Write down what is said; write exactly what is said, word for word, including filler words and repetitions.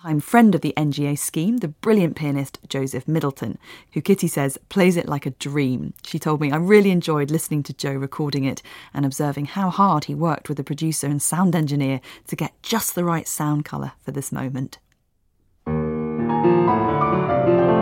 time friend of the N G A scheme, the brilliant pianist Joseph Middleton, who Kitty says plays it like a dream. She told me, I really enjoyed listening to Joe recording it and observing how hard he worked with the producer and sound engineer to get just the right sound colour for this moment.